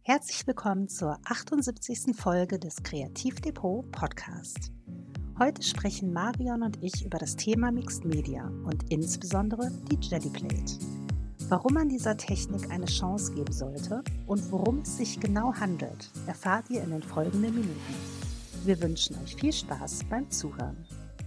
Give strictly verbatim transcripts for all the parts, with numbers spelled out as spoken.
Herzlich willkommen zur achtundsiebzigsten Folge des Kreativdepot Podcast. Heute sprechen Marion und ich über das Thema Mixed Media und insbesondere die Jelly Plate. Warum man dieser Technik eine Chance geben sollte und worum es sich genau handelt, erfahrt ihr in den folgenden Minuten. Wir wünschen euch viel Spaß beim Zuhören.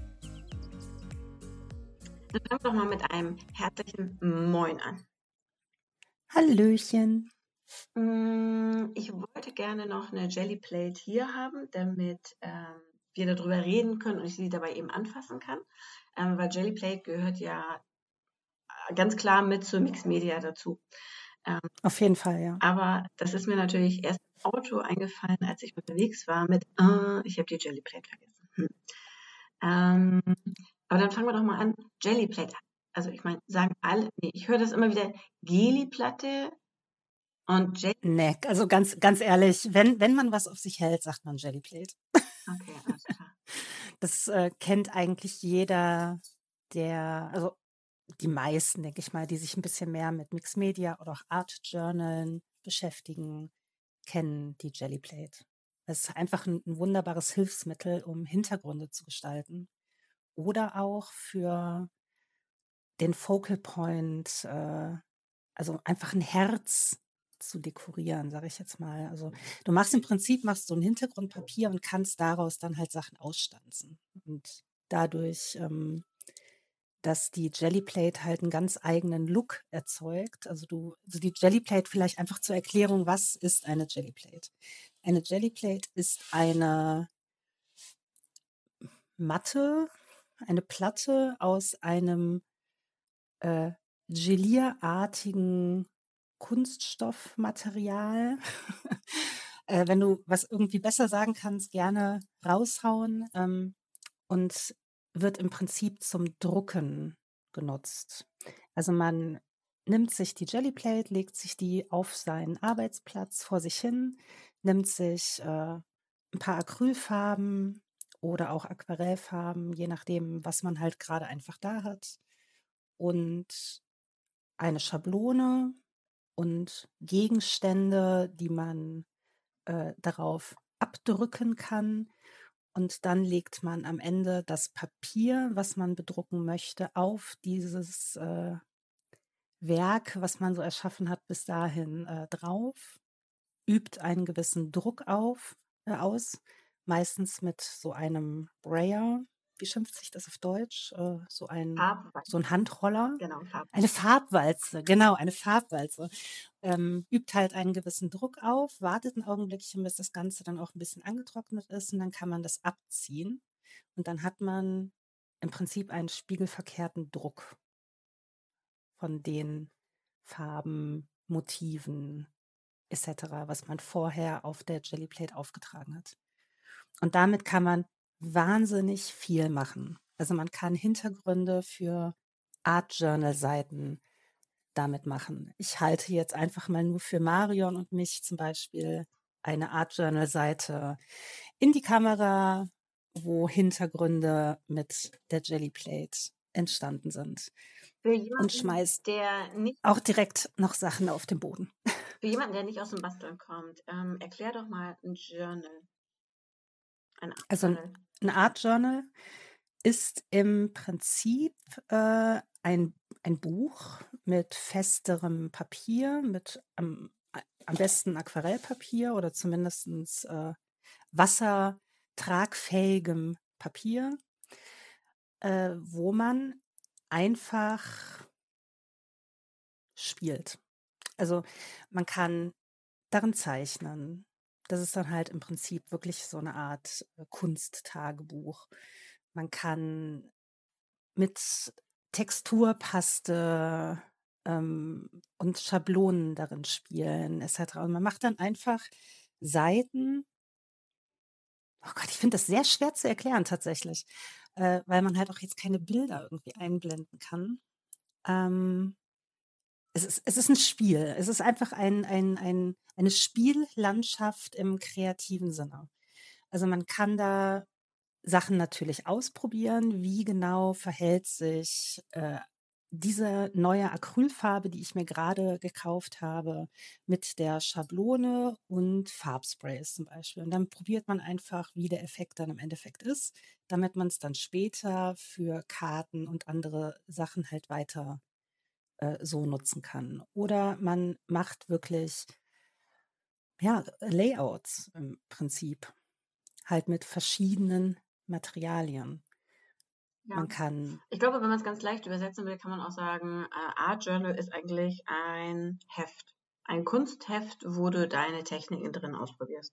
Dann fangen wir doch mal mit einem herzlichen Moin an. Hallöchen. Mm, Ich wollte gerne noch eine Jelly Plate hier haben, damit ähm, wir darüber reden können und ich sie dabei eben anfassen kann. Ähm, weil Jelly Plate gehört ja ganz klar mit zur Mixed Media dazu. Ähm, Auf jeden Fall, ja. aber das ist mir natürlich erst im Auto eingefallen, als ich unterwegs war mit, äh, ich habe die Jelly Plate vergessen. Hm. Ähm, aber dann fangen wir doch mal an. Jelly Plate. Also ich meine, sagen alle, nee, ich höre das immer wieder, Geli-Platte und Jelly. Nee, also ganz, ganz ehrlich, wenn, wenn man was auf sich hält, sagt man Jelly Plate. Okay, alles klar. Das äh, kennt eigentlich jeder, der, also die meisten, denke ich mal, die sich ein bisschen mehr mit Mixed Media oder auch Art Journalen beschäftigen, kennen die Jelly Plate. Es ist einfach ein, ein wunderbares Hilfsmittel, um Hintergründe zu gestalten oder auch für den Focal Point, äh, also einfach ein Herz zu dekorieren, sage ich jetzt mal. Also du machst im Prinzip machst du ein Hintergrundpapier und kannst daraus dann halt Sachen ausstanzen. Und dadurch, ähm, dass die Jelly Plate halt einen ganz eigenen Look erzeugt. Also du, also die Jelly Plate vielleicht einfach zur Erklärung, was ist eine Jelly Plate? Eine Jelly Plate ist eine Matte, eine Platte aus einem äh, gelierartigen Kunststoffmaterial. äh, wenn du was irgendwie besser sagen kannst, gerne raushauen. Ähm, und wird im Prinzip zum Drucken genutzt. Also man nimmt sich die Jelly Plate, legt sich die auf seinen Arbeitsplatz vor sich hin, nimmt sich äh, ein paar Acrylfarben oder auch Aquarellfarben, je nachdem, was man halt gerade einfach da hat, und eine Schablone und Gegenstände, die man äh, darauf abdrücken kann. Und dann legt man am Ende das Papier, was man bedrucken möchte, auf dieses äh, Werk, was man so erschaffen hat, bis dahin äh, drauf, übt einen gewissen Druck auf, äh, aus, meistens mit so einem Brayer. Wie schimpft sich das auf Deutsch? Äh, so ein, Farbweiß. so ein Handroller. Genau, Farb. Eine Farbwalze, genau, eine Farbwalze. Ähm, übt halt einen gewissen Druck auf, wartet ein Augenblickchen, bis das Ganze dann auch ein bisschen angetrocknet ist und dann kann man das abziehen. Und dann hat man im Prinzip einen spiegelverkehrten Druck von den Farben, Motiven et cetera, was man vorher auf der Jelly Plate aufgetragen hat. Und damit kann man wahnsinnig viel machen. Also man kann Hintergründe für Art Journal Seiten damit machen. Ich halte jetzt einfach mal nur für Marion und mich zum Beispiel eine Art Journal Seite in die Kamera, wo Hintergründe mit der Jelly Plate entstanden sind, Für und jemanden, schmeiß der nicht, auch direkt noch Sachen auf den Boden. für jemanden, der nicht aus dem Basteln kommt, ähm, erklär doch mal ein Journal. Ein Art Also Journal. ein, ein Art Journal ist im Prinzip äh, ein, ein Buch mit festerem Papier, mit am, am besten Aquarellpapier oder zumindest äh, wassertragfähigem Papier, äh, wo man einfach spielt. Also man kann darin zeichnen. Das ist dann halt im Prinzip wirklich so eine Art äh, Kunsttagebuch. Man kann mit Texturpaste ähm, und Schablonen darin spielen et cetera. Und man macht dann einfach Seiten. Oh Gott, ich finde das sehr schwer zu erklären tatsächlich, äh, weil man halt auch jetzt keine Bilder irgendwie einblenden kann. Ähm, es ist, es ist ein Spiel. Es ist einfach ein, ein, ein, eine Spiellandschaft im kreativen Sinne. Also man kann da Sachen natürlich ausprobieren, wie genau verhält sich äh, diese neue Acrylfarbe, die ich mir gerade gekauft habe, mit der Schablone und Farbsprays zum Beispiel. Und dann probiert man einfach, wie der Effekt dann im Endeffekt ist, damit man es dann später für Karten und andere Sachen halt weiter äh, so nutzen kann. Oder man macht wirklich, ja, Layouts im Prinzip, halt mit verschiedenen Materialien. Ja. Man kann, Ich glaube, wenn man es ganz leicht übersetzen will, kann man auch sagen, äh, Art Journal ist eigentlich ein Heft. Ein Kunstheft, wo du deine Techniken drin ausprobierst.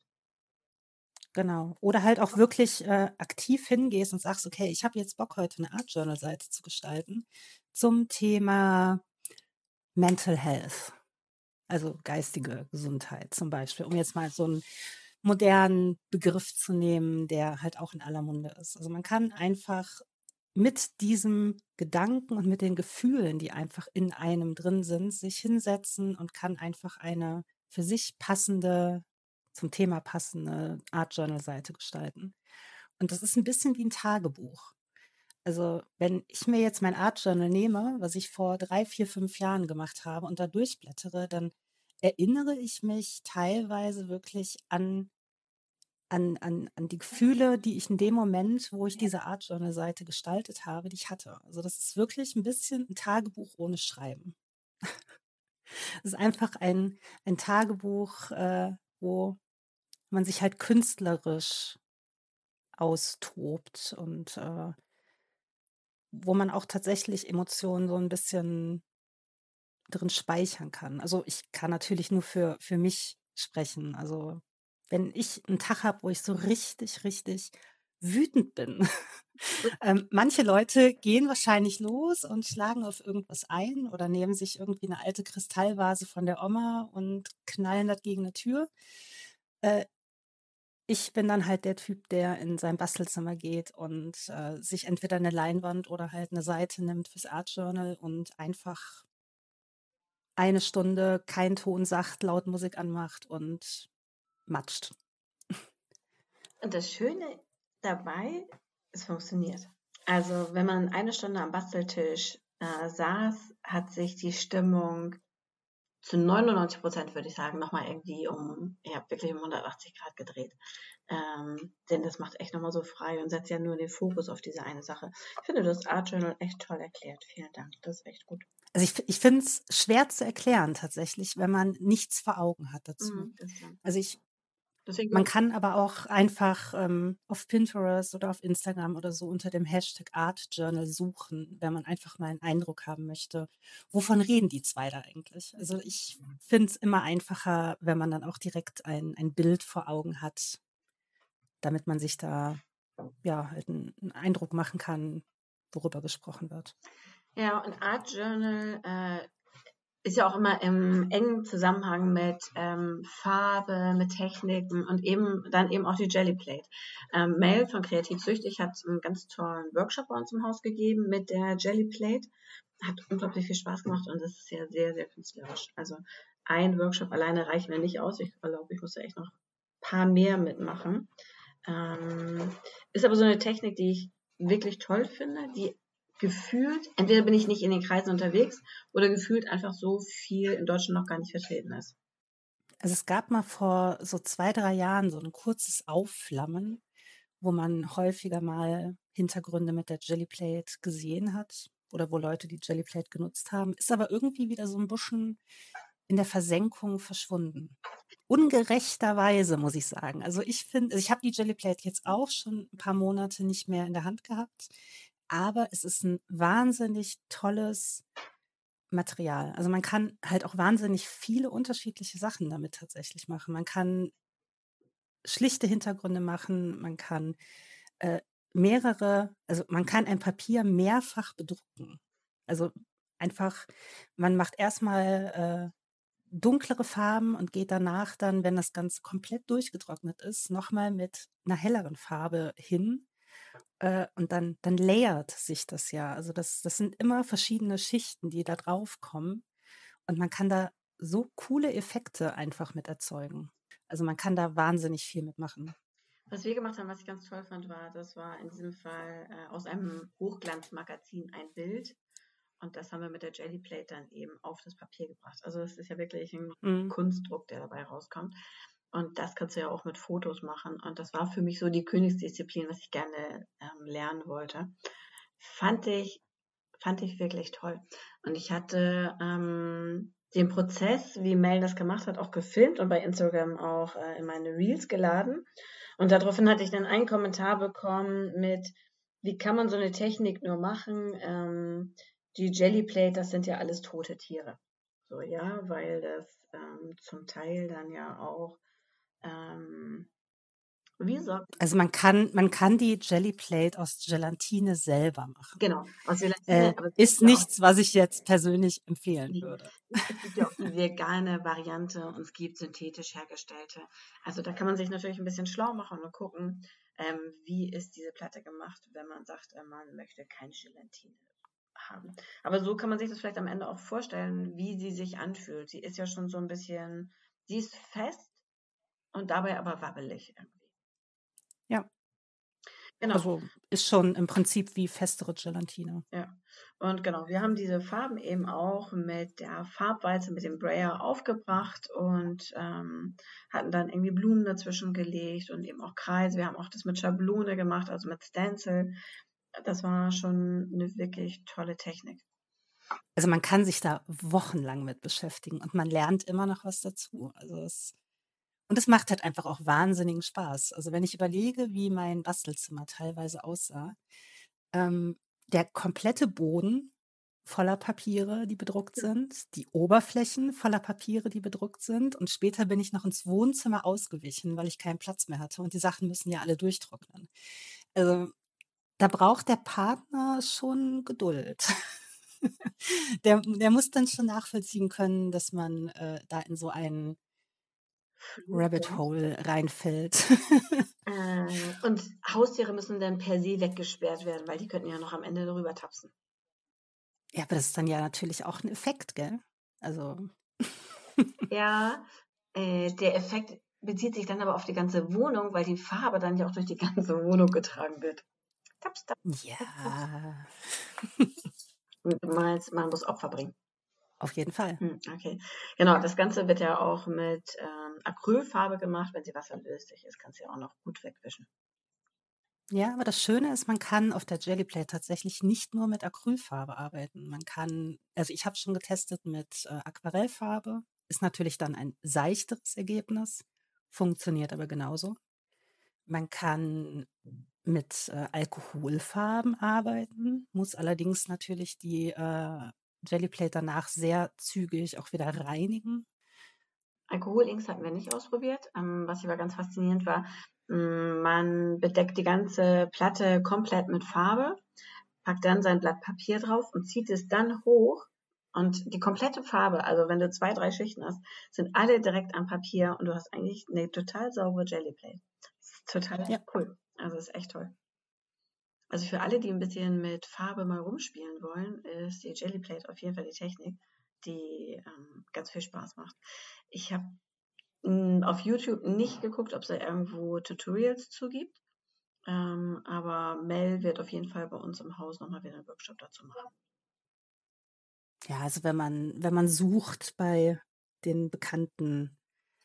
genau, oder halt auch wirklich äh, aktiv hingehst und sagst, okay, ich habe jetzt Bock, heute eine Art Journal-Seite zu gestalten zum Thema Mental Health, also geistige Gesundheit zum Beispiel, um jetzt mal so einen modernen Begriff zu nehmen, der halt auch in aller Munde ist. Also man kann einfach mit diesem Gedanken und mit den Gefühlen, die einfach in einem drin sind, sich hinsetzen und kann einfach eine für sich passende, zum Thema passende Art Journal Seite gestalten. Und das ist ein bisschen wie ein Tagebuch. Also wenn ich mir jetzt mein Art Journal nehme, was ich vor drei, vier, fünf Jahren gemacht habe und da durchblättere, dann erinnere ich mich teilweise wirklich an an an an die Gefühle, die ich in dem Moment, wo ich diese Art Journal Seite gestaltet habe, die ich hatte. Also, das ist wirklich ein bisschen ein Tagebuch ohne Schreiben. Es ist einfach ein ein Tagebuch, äh, wo man sich halt künstlerisch austobt und, äh, wo man auch tatsächlich Emotionen so ein bisschen drin speichern kann. Also, ich kann natürlich nur für für mich sprechen. Also, wenn ich einen Tag habe, wo ich so richtig, richtig wütend bin, ähm, manche Leute gehen wahrscheinlich los und schlagen auf irgendwas ein oder nehmen sich irgendwie eine alte Kristallvase von der Oma und knallen das gegen 'ne Tür. Äh, Ich bin dann halt der Typ, der in sein Bastelzimmer geht und, äh, sich entweder eine Leinwand oder halt eine Seite nimmt fürs Art Journal und einfach eine Stunde keinen Ton sagt, laut Musik anmacht und matscht. Und das Schöne dabei, es funktioniert. Also, wenn man eine Stunde am Basteltisch äh, saß, hat sich die Stimmung zu neunundneunzig Prozent, würde ich sagen, nochmal irgendwie um, ja, wirklich um hundertachtzig Grad gedreht. Ähm, denn das macht echt nochmal so frei und setzt ja nur den Fokus auf diese eine Sache. Ich finde das Art Journal echt toll erklärt. Vielen Dank. Das ist echt gut. Also, ich ich finde es schwer zu erklären tatsächlich, wenn man nichts vor Augen hat dazu. Mhm, das stimmt. Also, ich man Deswegen, kann aber auch einfach, ähm, auf Pinterest oder auf Instagram oder so unter dem Hashtag Art Journal suchen, wenn man einfach mal einen Eindruck haben möchte, wovon reden die zwei da eigentlich? Also, ich finde es immer einfacher, wenn man dann auch direkt ein ein Bild vor Augen hat, damit man sich da, ja, halt 'n 'n Eindruck machen kann, worüber gesprochen wird. ja, und Art Journal äh, ist ja auch immer im engen Zusammenhang mit ähm, Farbe, mit Techniken und eben dann eben auch die Jellyplate. Ähm, Mel von Kreativ Süchtig hat einen ganz tollen Workshop bei uns im Haus gegeben mit der Jellyplate. Hat unglaublich viel Spaß gemacht und das ist ja sehr, sehr künstlerisch. Also ein Workshop alleine reicht mir nicht aus. Ich glaube, ich muss da echt noch ein paar mehr mitmachen. Ähm, ist aber so eine Technik, die ich wirklich toll finde, die gefühlt, entweder bin ich nicht in den Kreisen unterwegs oder gefühlt einfach so viel in Deutschland noch gar nicht vertreten ist. Also, es gab mal vor so zwei drei Jahren so ein kurzes Aufflammen, wo man häufiger mal Hintergründe mit der Jellyplate gesehen hat oder wo Leute die Jellyplate genutzt haben, ist aber irgendwie wieder so ein bisschen in der Versenkung verschwunden. Ungerechterweise, muss ich sagen. Also, ich finde, also, ich habe die Jellyplate jetzt auch schon ein paar Monate nicht mehr in der Hand gehabt, aber es ist ein wahnsinnig tolles Material. Also, man kann halt auch wahnsinnig viele unterschiedliche Sachen damit tatsächlich machen. Man kann schlichte Hintergründe machen, man kann, äh, mehrere also, man kann ein Papier mehrfach bedrucken. Also, einfach man macht erstmal äh, dunklere Farben und geht danach dann, wenn das Ganze komplett durchgetrocknet ist, noch mal mit einer helleren Farbe hin, äh, und dann dann layert sich das ja. Also, das das sind immer verschiedene Schichten, die da draufkommen und man kann da so coole Effekte einfach mit erzeugen. Also, man kann da wahnsinnig viel mitmachen. Was wir gemacht haben, was ich ganz toll fand, war, das war in diesem Fall äh, aus einem Hochglanzmagazin ein Bild. Und das haben wir mit der Jellyplate dann eben auf das Papier gebracht. Also es ist ja wirklich ein Mhm. Kunstdruck, der dabei rauskommt. Und das kannst du ja auch mit Fotos machen. Und das war für mich so die Königsdisziplin, was ich gerne ähm, lernen wollte. Fand ich, fand ich wirklich toll. Und ich hatte ähm, den Prozess, wie Mel das gemacht hat, auch gefilmt und bei Instagram auch äh, in meine Reels geladen. Und daraufhin hatte ich dann einen Kommentar bekommen mit, wie kann man so eine Technik nur machen? Ähm, die Jellyplate, das sind ja alles tote Tiere. So, ja, weil das ähm, zum Teil dann ja auch, ähm, wie sagt, Also man kann, man kann die Jellyplate aus Gelatine selber machen. genau, aus Äh, Gelatine, aber es gibt ist ja auch nichts, was ich jetzt persönlich empfehlen die, würde. es gibt ja auch die vegane Variante und es gibt synthetisch hergestellte. Also da kann man sich natürlich ein bisschen schlau machen und gucken, ähm, wie ist diese Platte gemacht, wenn man sagt, äh, man möchte keine Gelatine haben. Aber so kann man sich das vielleicht am Ende auch vorstellen, wie sie sich anfühlt. Sie ist ja schon so ein bisschen, sie ist fest und dabei aber wabbelig irgendwie. Ja, Genau, also ist schon im Prinzip wie festere Gelatine. ja. Und genau, wir haben diese Farben eben auch mit der Farbwalze, mit dem Brayer aufgebracht und ähm, hatten dann irgendwie Blumen dazwischen gelegt und eben auch Kreise. Wir haben auch das mit Schablone gemacht, also mit Stencil. Das war schon eine wirklich tolle Technik. Also man kann sich da wochenlang mit beschäftigen und man lernt immer noch was dazu. Also es, und es macht halt einfach auch wahnsinnigen Spaß. Also wenn ich überlege, wie mein Bastelzimmer teilweise aussah, ähm, der komplette Boden voller Papiere, die bedruckt sind, die Oberflächen voller Papiere, die bedruckt sind. Und später bin ich noch ins Wohnzimmer ausgewichen, weil ich keinen Platz mehr hatte. Und die Sachen müssen ja alle durchtrocknen. Also da braucht der Partner schon Geduld. Der, der muss dann schon nachvollziehen können, dass man äh, da in so einen Rabbit Fluch. Hole reinfällt. Äh, und Haustiere müssen dann per se weggesperrt werden, weil die könnten ja noch am Ende darüber tapsen. Ja, aber das ist dann ja natürlich auch ein Effekt, gell? Also, Ja, äh, der Effekt bezieht sich dann aber auf die ganze Wohnung, weil die Farbe dann ja auch durch die ganze Wohnung getragen wird. Taps, taps, taps, taps. ja, Und du meinst, man muss Opfer bringen. auf jeden Fall. Hm, okay. Genau, das Ganze wird ja auch mit ähm, Acrylfarbe gemacht. Wenn sie wasserlöslich ist, kannst du ja auch noch gut wegwischen. Ja, aber das Schöne ist, man kann auf der Jellyplate tatsächlich nicht nur mit Acrylfarbe arbeiten. Man kann, also ich habe schon getestet mit äh, Aquarellfarbe, ist natürlich dann ein seichteres Ergebnis, funktioniert aber genauso. Man kann mit äh, Alkoholfarben arbeiten, muss allerdings natürlich die äh, Jellyplate danach sehr zügig auch wieder reinigen. Alkoholinks hatten wir nicht ausprobiert. Ähm, was aber ganz faszinierend war, mh, man bedeckt die ganze Platte komplett mit Farbe, packt dann sein Blatt Papier drauf und zieht es dann hoch. Und die komplette Farbe, also wenn du zwei, drei Schichten hast, sind alle direkt am Papier und du hast eigentlich eine total saubere Jellyplate. Das ist total Ja, cool. Also ist echt toll. Also für alle, die ein bisschen mit Farbe mal rumspielen wollen, ist die Jellyplate auf jeden Fall die Technik, die ähm, ganz viel Spaß macht. Ich habe hm, auf YouTube nicht geguckt, ob es da irgendwo Tutorials zu gibt. Ähm, aber Mel wird auf jeden Fall bei uns im Haus nochmal wieder einen Workshop dazu machen. ja, also wenn man, wenn man sucht bei den bekannten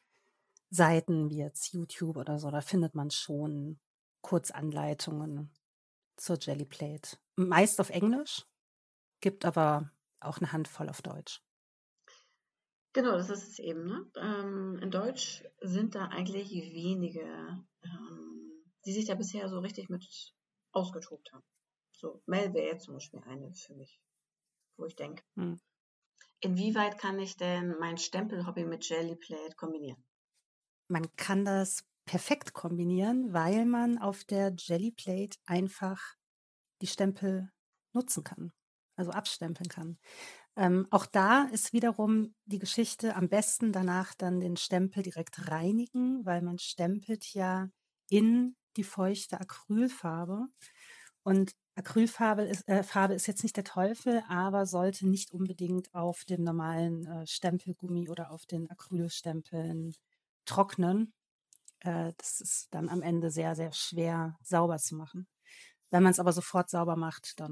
Seiten wie jetzt YouTube oder so, da findet man schon Kurzanleitungen zur Jellyplate. Meist auf Englisch, gibt aber auch eine Handvoll auf Deutsch. Genau, das ist es eben. Ne? Ähm, in Deutsch sind da eigentlich wenige, ähm, die sich da bisher so richtig mit ausgetobt haben. So, Mel wäre jetzt zum Beispiel eine für mich, wo ich denke, Hm. inwieweit kann ich denn mein Stempelhobby mit Jellyplate kombinieren? Man kann das perfekt kombinieren, weil man auf der Jellyplate einfach die Stempel nutzen kann, also abstempeln kann. Ähm, auch da ist wiederum die Geschichte am besten danach dann den Stempel direkt reinigen, weil man stempelt ja in die feuchte Acrylfarbe. Und Acrylfarbe ist, äh, Farbe ist jetzt nicht der Teufel, aber sollte nicht unbedingt auf dem normalen äh, Stempelgummi oder auf den Acrylstempeln trocknen. Äh, das ist dann am Ende sehr, sehr schwer sauber zu machen. Wenn man es aber sofort sauber macht, dann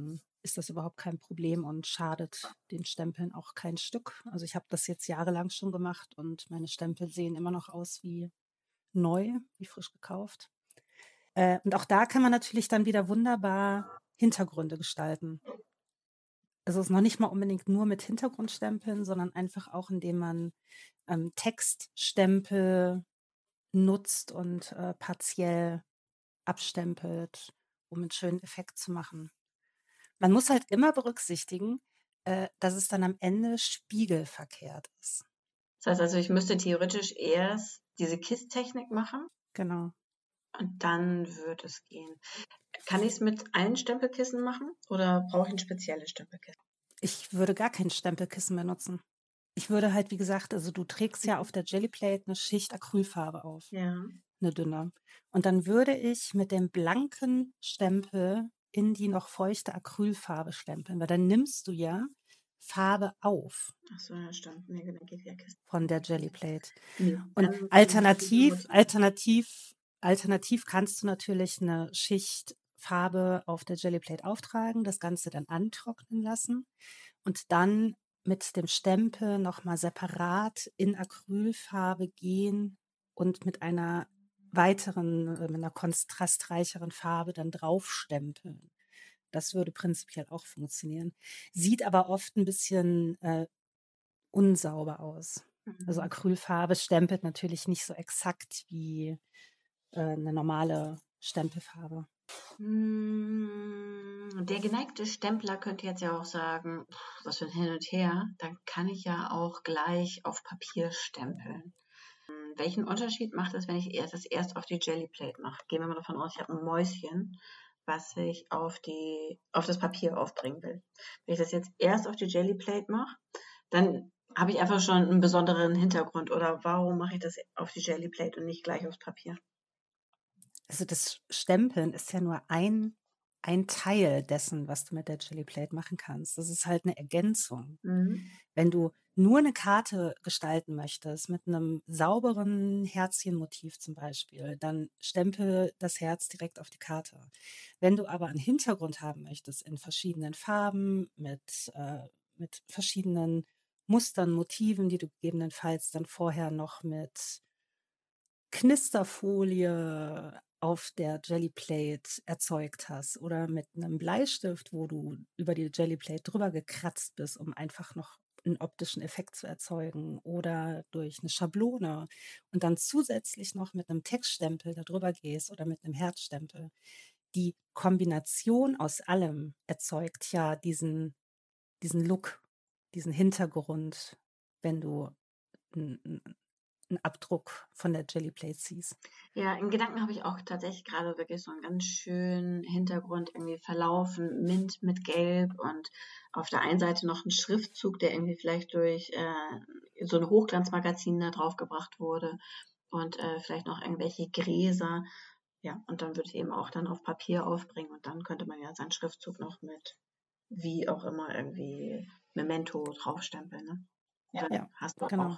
ist das überhaupt kein Problem und schadet den Stempeln auch kein Stück. Also ich habe das jetzt jahrelang schon gemacht und meine Stempel sehen immer noch aus wie neu, wie frisch gekauft. Äh, und auch da kann man natürlich dann wieder wunderbar Hintergründe gestalten. Also es ist noch nicht mal unbedingt nur mit Hintergrundstempeln, sondern einfach auch, indem man ähm, Textstempel nutzt und äh, partiell abstempelt, um einen schönen Effekt zu machen. Man muss halt immer berücksichtigen, äh, dass es dann am Ende spiegelverkehrt ist. Das heißt also, ich müsste theoretisch erst diese Kisstechnik machen Genau. und dann wird es gehen. Kann ich es mit allen Stempelkissen machen oder brauche ich ein spezielles Stempelkissen? Ich würde gar kein Stempelkissen mehr nutzen. Ich würde halt, wie gesagt, also du trägst ja auf der Jellyplate eine Schicht Acrylfarbe auf, Ja. eine dünne. Und dann würde ich mit dem blanken Stempel in die noch feuchte Acrylfarbe stempeln, weil dann nimmst du ja Farbe auf Ach so, ja, stimmt. Nee, dann geht ja Kiste. von der Jellyplate. Nee, Und dann alternativ, alternativ, alternativ kannst du natürlich eine Schicht Farbe auf der Jellyplate auftragen, das Ganze dann antrocknen lassen und dann mit dem Stempel nochmal separat in Acrylfarbe gehen und mit einer weiteren, äh, mit einer kontrastreicheren Farbe dann draufstempeln. Das würde prinzipiell auch funktionieren. Sieht aber oft ein bisschen äh, unsauber aus. Also Mhm. Acrylfarbe stempelt natürlich nicht so exakt wie äh, eine normale Stempelfarbe. Hm, Der geneigte Stempler könnte jetzt ja auch sagen, pff, was für ein Hin und Her, dann kann ich ja auch gleich auf Papier stempeln. Hm, Welchen Unterschied macht es, wenn ich erst das erst auf die Jellyplate mache? Gehen wir mal davon aus, ich habe ein Mäuschen, was ich auf die, auf das Papier aufbringen will. Wenn ich das jetzt erst auf die Jellyplate mache, dann habe ich einfach schon einen besonderen Hintergrund. Oder warum mache ich das auf die Jellyplate und nicht gleich aufs Papier? Also das Stempeln ist ja nur ein, ein Teil dessen, was du mit der Jellyplate machen kannst. Das ist halt eine Ergänzung. Mhm. Wenn du nur eine Karte gestalten möchtest mit einem sauberen Herzchenmotiv zum Beispiel, dann stempel das Herz direkt auf die Karte. Wenn du aber einen Hintergrund haben möchtest in verschiedenen Farben, mit, äh, mit verschiedenen Mustern, Motiven, die du gegebenenfalls dann vorher noch mit Knisterfolie auf der Jellyplate erzeugt hast oder mit einem Bleistift, wo du über die Jellyplate drüber gekratzt bist, um einfach noch einen optischen Effekt zu erzeugen oder durch eine Schablone und dann zusätzlich noch mit einem Textstempel da drüber gehst oder mit einem Herzstempel. Die Kombination aus allem erzeugt ja diesen diesen Look, diesen Hintergrund, wenn du 'n 'n 'n Abdruck von der Jellyplate ziehst. Ja, in Gedanken habe ich auch tatsächlich gerade wirklich so einen ganz schönen Hintergrund irgendwie verlaufen, Mint mit Gelb und auf der einen Seite noch ein Schriftzug, der irgendwie vielleicht durch äh, so ein Hochglanzmagazin da drauf gebracht wurde und äh, vielleicht noch irgendwelche Gräser. Ja, und dann würde ich eben auch dann auf Papier aufbringen und dann könnte man ja seinen Schriftzug noch mit wie auch immer irgendwie Memento draufstempeln, ne? Und dann Ja, hast du genau. auch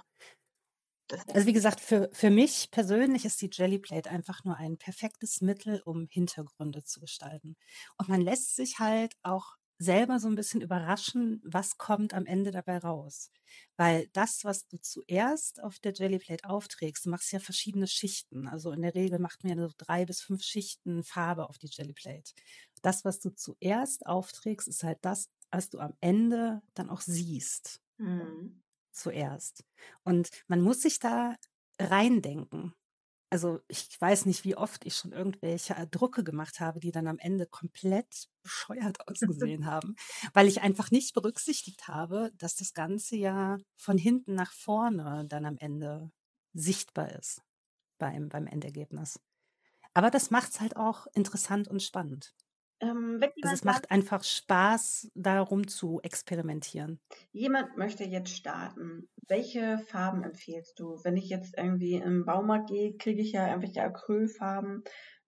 das. Also wie gesagt, für, für mich persönlich ist die Jellyplate einfach nur ein perfektes Mittel, um Hintergründe zu gestalten. Und man lässt sich halt auch selber so ein bisschen überraschen, was kommt am Ende dabei raus. Weil das, was du zuerst auf der Jellyplate aufträgst, du machst ja verschiedene Schichten. Also in der Regel macht man ja so drei bis fünf Schichten Farbe auf die Jellyplate. Das, was du zuerst aufträgst, ist halt das, was du am Ende dann auch siehst. Mhm. Zuerst. Und man muss sich da reindenken. Also, ich weiß nicht, wie oft ich schon irgendwelche, äh, Drucke gemacht habe, die dann am Ende komplett bescheuert ausgesehen haben, weil ich einfach nicht berücksichtigt habe, dass das Ganze ja von hinten nach vorne dann am Ende sichtbar ist beim beim Endergebnis. Aber das macht's halt auch interessant und spannend. Ähm, wenn Also, jemand es sagt, macht einfach Spaß, darum zu experimentieren. jemand möchte jetzt starten. Welche Farben empfiehlst du? Wenn ich jetzt irgendwie im Baumarkt gehe, kriege ich ja irgendwelche Acrylfarben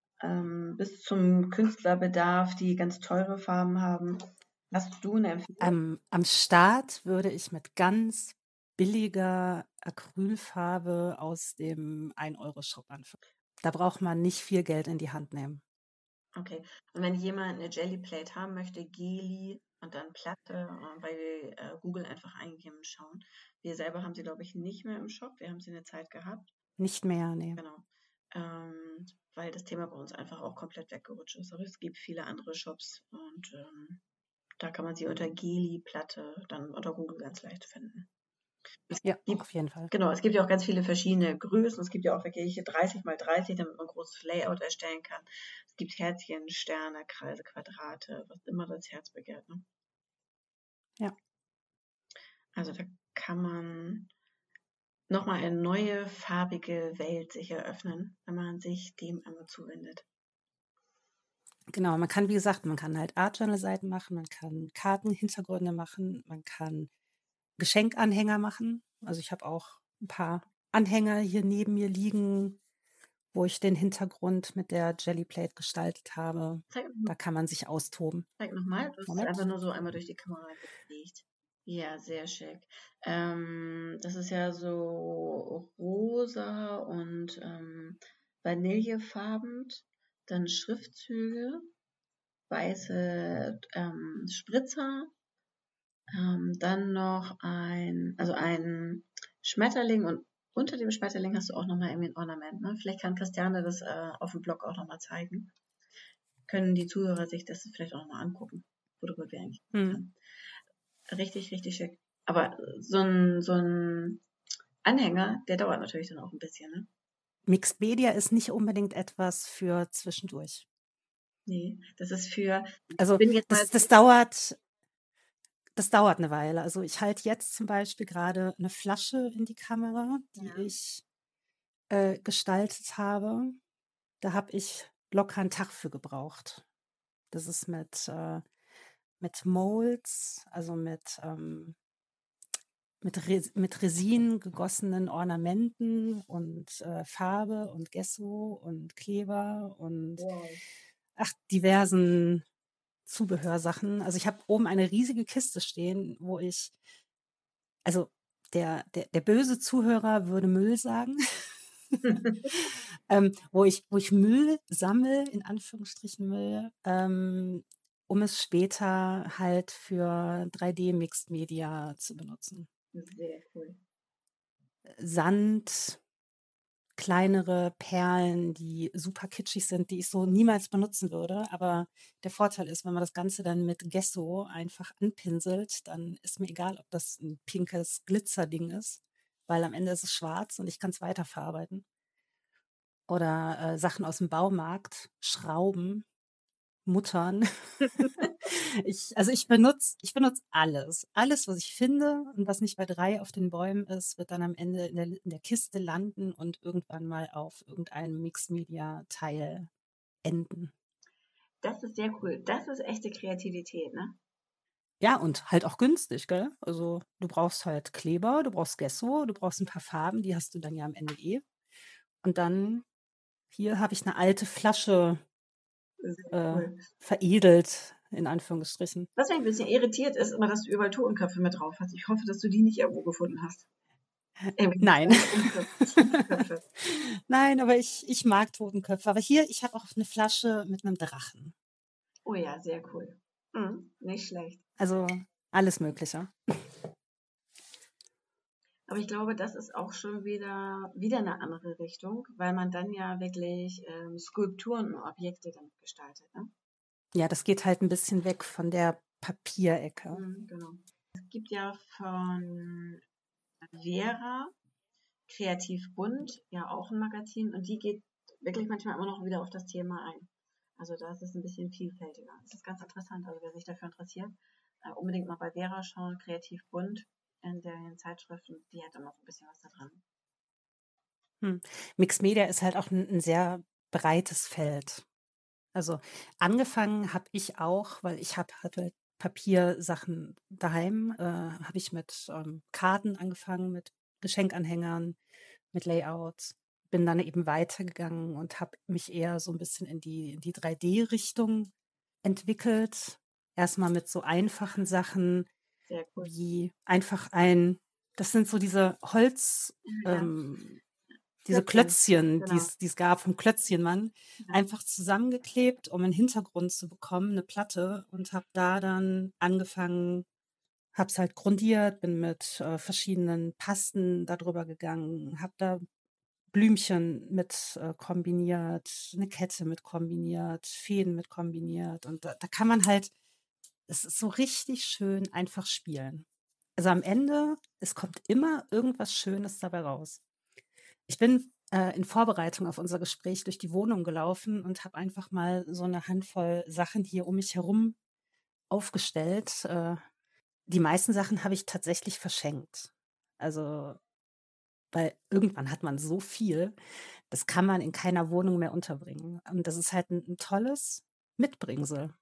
ähm, bis zum Künstlerbedarf, die ganz teure Farben haben. Hast du eine Empfehlung? Am am Start würde ich mit ganz billiger Acrylfarbe aus dem ein-Euro-Shop anfangen. Da braucht man nicht viel Geld in die Hand nehmen. Okay. Und wenn jemand eine Jellyplate haben möchte, Geli, und dann Platte äh, bei äh, Google einfach eingeben und schauen. Wir selber haben sie, glaube ich, nicht mehr im Shop. Wir haben sie eine Zeit gehabt. Nicht mehr, nee. Genau. Ähm, weil das Thema bei uns einfach auch komplett weggerutscht ist. Aber es gibt viele andere Shops und ähm, da kann man sie unter Geli-Platte dann unter Google ganz leicht finden. Es Ja, gibt, auf jeden Fall. genau, es gibt ja auch ganz viele verschiedene Größen. Es gibt ja auch wirklich dreißig mal dreißig, damit man ein großes Layout erstellen kann. Es gibt Herzchen, Sterne, Kreise, Quadrate, was immer das Herz begehrt. Ne? Ja. Also da kann man nochmal eine neue farbige Welt sich eröffnen, wenn man sich dem einmal zuwendet. Genau, man kann, wie gesagt, man kann halt Art Journal Seiten machen, man kann Kartenhintergründe machen, man kann Geschenkanhänger machen. Also ich habe auch ein paar Anhänger hier neben mir liegen, wo ich den Hintergrund mit der Jellyplate gestaltet habe. Zeig, Da kann man sich austoben. zeig nochmal, du hast es Moment. einfach nur so einmal durch die Kamera gelegt. Ja, sehr schick. Ähm, das ist ja so rosa und ähm, vanillefarben, dann Schriftzüge, weiße ähm, Spritzer, ähm, dann noch ein, also ein Schmetterling und unter dem Schmetterling hast du auch nochmal irgendwie ein Ornament. Ne? Vielleicht kann Christiane das äh, auf dem Blog auch nochmal zeigen. Können die Zuhörer sich das vielleicht auch nochmal angucken, worüber wir eigentlich Hm. haben. Richtig, richtig schick. Aber so ein, so ein Anhänger, der dauert natürlich dann auch ein bisschen, ne? Mixed Media ist nicht unbedingt etwas für zwischendurch. Nee, das ist für, ich Also bin jetzt mal, das, das dauert, das dauert eine Weile. Also ich halte jetzt zum Beispiel gerade eine Flasche in die Kamera, die ja, ich äh, gestaltet habe. Da habe ich locker einen Tag für gebraucht. Das ist mit, äh, mit Molds, also mit, ähm, mit, Res mit Resin gegossenen Ornamenten und äh, Farbe und Gesso und Kleber und wow. ach, diversen Zubehörsachen. Also ich habe oben eine riesige Kiste stehen, wo ich, also der, der, der böse Zuhörer würde Müll sagen, ähm, wo ich, wo ich Müll sammle, in Anführungsstrichen Müll, ähm, um es später halt für drei D Mixed Media zu benutzen. Sehr cool. Sand, kleinere Perlen, die super kitschig sind, die ich so niemals benutzen würde. Aber der Vorteil ist, wenn man das Ganze dann mit Gesso einfach anpinselt, dann ist mir egal, ob das ein pinkes Glitzerding ist, weil am Ende ist es schwarz und ich kann es weiterverarbeiten. Oder äh, Sachen aus dem Baumarkt, Schrauben, Muttern. Ich, also ich benutze, ich benutze alles. Alles, was ich finde und was nicht bei drei auf den Bäumen ist, wird dann am Ende in der, in der Kiste landen und irgendwann mal auf irgendeinem Mixed-Media-Teil enden. Das ist sehr cool. Das ist echte Kreativität, ne? Ja, und halt auch günstig, gell? Also du brauchst halt Kleber, du brauchst Gesso, du brauchst ein paar Farben, die hast du dann ja am Ende eh. Und dann, hier habe ich eine alte Flasche Sehr äh, cool. veredelt, in Anführungsstrichen. Was mich ein bisschen irritiert, ist immer, dass du überall Totenköpfe mit drauf hast. Ich hoffe, dass du die nicht irgendwo gefunden hast. Irgendwie Nein. kleine Umköpfe, Tiefköpfe. Nein, aber ich, ich mag Totenköpfe. Aber hier, ich habe auch eine Flasche mit einem Drachen. Oh ja, sehr cool. Mhm, nicht schlecht. Also alles Mögliche. Aber ich glaube, das ist auch schon wieder, wieder eine andere Richtung, weil man dann ja wirklich ähm, Skulpturen und Objekte damit gestaltet. Ne? Ja, das geht halt ein bisschen weg von der Papierecke. Mhm, genau. Es gibt ja von Vera Kreativ Bunt ja auch ein Magazin und die geht wirklich manchmal immer noch wieder auf das Thema ein. Also da ist es ein bisschen vielfältiger. Das ist ganz interessant. Also wer sich dafür interessiert, äh, unbedingt mal bei Vera schauen, Kreativ Bunt in den Zeitschriften, die hat immer so ein bisschen was da dran. Hm. Mixed Media ist halt auch ein, ein sehr breites Feld. Also angefangen habe ich auch, weil ich hab, hatte Papiersachen daheim, äh, habe ich mit ähm, Karten angefangen, mit Geschenkanhängern, mit Layouts. Bin dann eben weitergegangen und habe mich eher so ein bisschen in die, in die drei D-Richtung entwickelt. Erstmal mit so einfachen Sachen Sehr cool. wie einfach ein, das sind so diese Holz, Ja. ähm, diese Klötzchen, Klötzchen, die genau. es die es gab vom Klötzchenmann, Ja. einfach zusammengeklebt, um 'n Hintergrund zu bekommen, 'ne Platte, und habe da dann angefangen, habe es halt grundiert, bin mit, äh, verschiedenen Pasten da drüber gegangen, habe da Blümchen mit, äh, kombiniert, 'ne Kette mit kombiniert, Fäden mit kombiniert, und da da kann man halt, es ist so richtig schön einfach spielen. Also, am Ende, es kommt immer irgendwas Schönes dabei raus. Ich bin, äh, in Vorbereitung auf unser Gespräch durch die Wohnung gelaufen und habe einfach mal so 'ne Handvoll Sachen hier um mich herum aufgestellt. Äh, die meisten Sachen habe ich tatsächlich verschenkt. Also, weil irgendwann hat man so viel, das kann man in keiner Wohnung mehr unterbringen. Und das ist halt 'n 'n tolles Mitbringsel.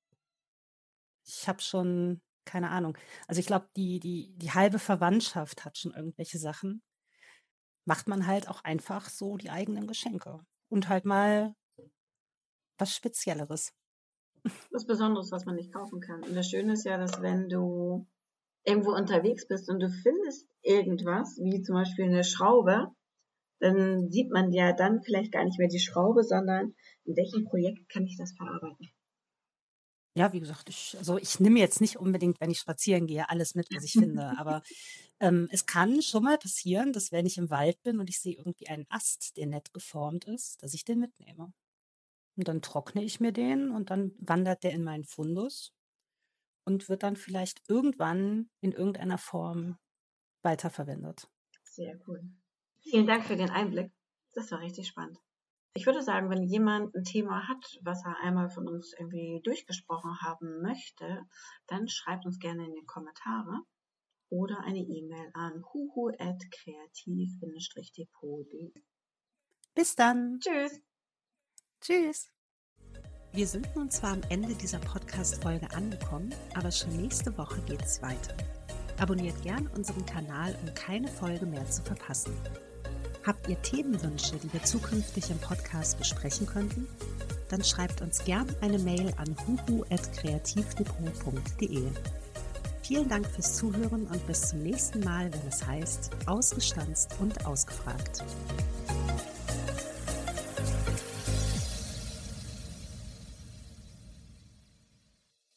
Ich habe schon keine Ahnung. Also, ich glaube, die die die halbe Verwandtschaft hat schon irgendwelche Sachen. Macht man halt auch einfach so die eigenen Geschenke und halt mal was Spezielleres. Was Besonderes, was man nicht kaufen kann. Und das Schöne ist ja, dass wenn du irgendwo unterwegs bist und du findest irgendwas, wie zum Beispiel 'ne Schraube, dann sieht man ja dann vielleicht gar nicht mehr die Schraube, sondern in welchem Projekt kann ich das verarbeiten. Ja, wie gesagt, ich also, ich nehme jetzt nicht unbedingt, wenn ich spazieren gehe, alles mit, was ich finde, aber, ähm, es kann schon mal passieren, dass, wenn ich im Wald bin und ich sehe irgendwie einen Ast, der nett geformt ist, dass ich den mitnehme. Und dann trockne ich mir den und dann wandert der in meinen Fundus und wird dann vielleicht irgendwann in irgendeiner Form weiterverwendet. Sehr cool. Vielen Dank für den Einblick. Das war richtig spannend. Ich würde sagen, wenn jemand 'n Thema hat, was er einmal von uns irgendwie durchgesprochen haben möchte, dann schreibt uns gerne in die Kommentare oder eine E-Mail an huhu at kreativ Bindestrich depot punkt de. Bis dann. Tschüss. Tschüss. Wir sind nun zwar am Ende dieser Podcast-Folge angekommen, aber schon nächste Woche geht es weiter. Abonniert gern unseren Kanal, um keine Folge mehr zu verpassen. Habt ihr Themenwünsche, die wir zukünftig im Podcast besprechen könnten? Dann schreibt uns gern eine Mail an huhu at kreativ depot punkt de. Vielen Dank fürs Zuhören und bis zum nächsten Mal, wenn es heißt, ausgestanzt und ausgefragt.